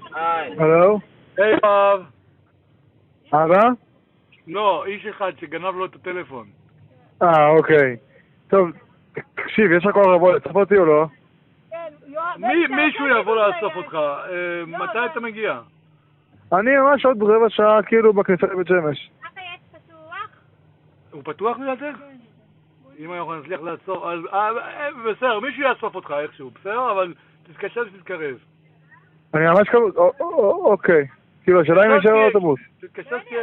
היי. הלו? היי יואב. אבא? לא, איש אחד שגנב לו את הטלפון. אוקיי. טוב, תקשיב, יש לך כבר לבוא לצפות אותי או לא? מישהו יבוא לאסוף אותך. מתי אתה מגיע? אני ממש עוד רבע שעה כאילו בכניסה לבית שמש. החייץ פתוח? הוא פתוח לידך? אם אנחנו נצליח לעצור, אז בסדר, מישהו יאסוף אותך איכשהו, בסדר? אבל תתקשר ותתקרב. אני ממש קרוב, אוקיי. כאילו, השאלה אם נשאר באוטובוס. תתקשר תהיה...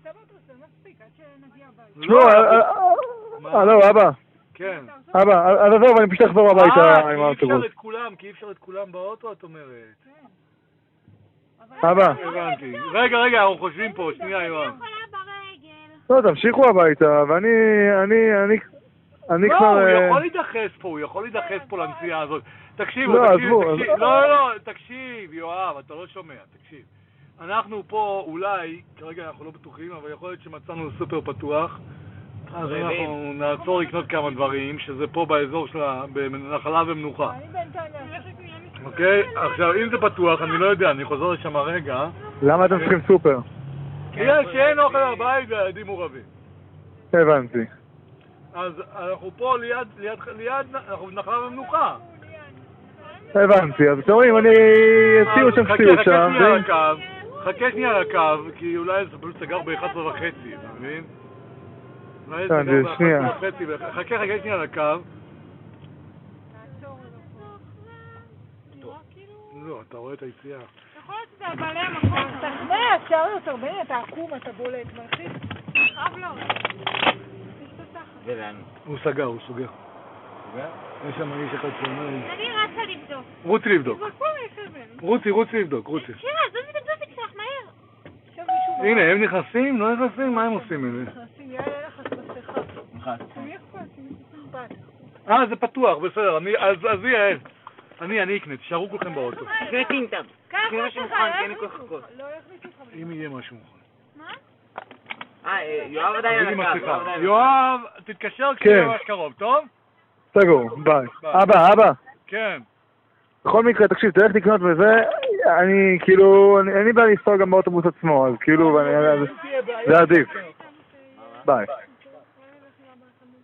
תשמעו, הלו, אבא. כן. אבא, אז עזוב, אני פשוט אחזור הביתה עם אי האוטובוס. אפשר את כולם, כי אי אפשר את כולם באוטו, את אומרת. אבא. הבנתי. רגע, אנחנו חושבים פה, שנייה יואב. לא, תמשיכו הביתה, ואני לא, כבר... הוא יכול להידחס פה לנסיעה הזאת. תקשיב, תקשיב, יואב, אתה לא שומע, תקשיב. אנחנו פה, אולי, כרגע אנחנו לא בטוחים, אבל יכול להיות שמצאנו סופר פתוח, אז אנחנו נעצור לקנות כמה דברים, שזה פה באזור של נחלה ומנוחה. אוקיי? עכשיו, אם זה פתוח, אני לא יודע, אני חוזר לשם הרגע. למה אתם צריכים סופר? שאין אוכל הבית והילדים מורבים. הבנתי. אז אנחנו פה ליד, אנחנו נחלה ומנוחה. הבנתי, אז אתם רואים, אני אציעו שם סיוט שם. חכה שנייה על הקו, כי אולי זה פשוט סגר ב-11:30, אתה מבין? הבנתי, שנייה. חכה שנייה על הקו. לא, אתה רואה את היציאה. יכול להיות שזה על בעלי המקום. תכנה, אפשר יותר בין, אתה עקום, אתה בולט, מלחיץ. חב לו. ולאן? הוא סגר. יש שם איש אחד שאומר... אני רצה לבדוק. רוצי לבדוק. רוצי לבדוק. שירה, זו תצלח מהר. הנה, הם נכנסים? לא נכנסים? מה הם עושים אלה? נכנסים, יאללה לך מסכה. מי אכפת? זה פתוח, בסדר. אז יעל. אני אקנה, תשארו כולכם באוטו. תקנה טינטה. תקנה משהו מוכן, כי אין לי כל חכות. אם יהיה משהו מוכן. מה? יואב עדיין על הקו. יואב, תתקשר כשיהיה ממש קרוב, טוב? סגור, ביי. אבא. כן. בכל מקרה, תקשיב, תלך לקנות וזה, אני כאילו, אני בא לנסוע גם באוטובוס עצמו, אז כאילו, זה עדיף. ביי.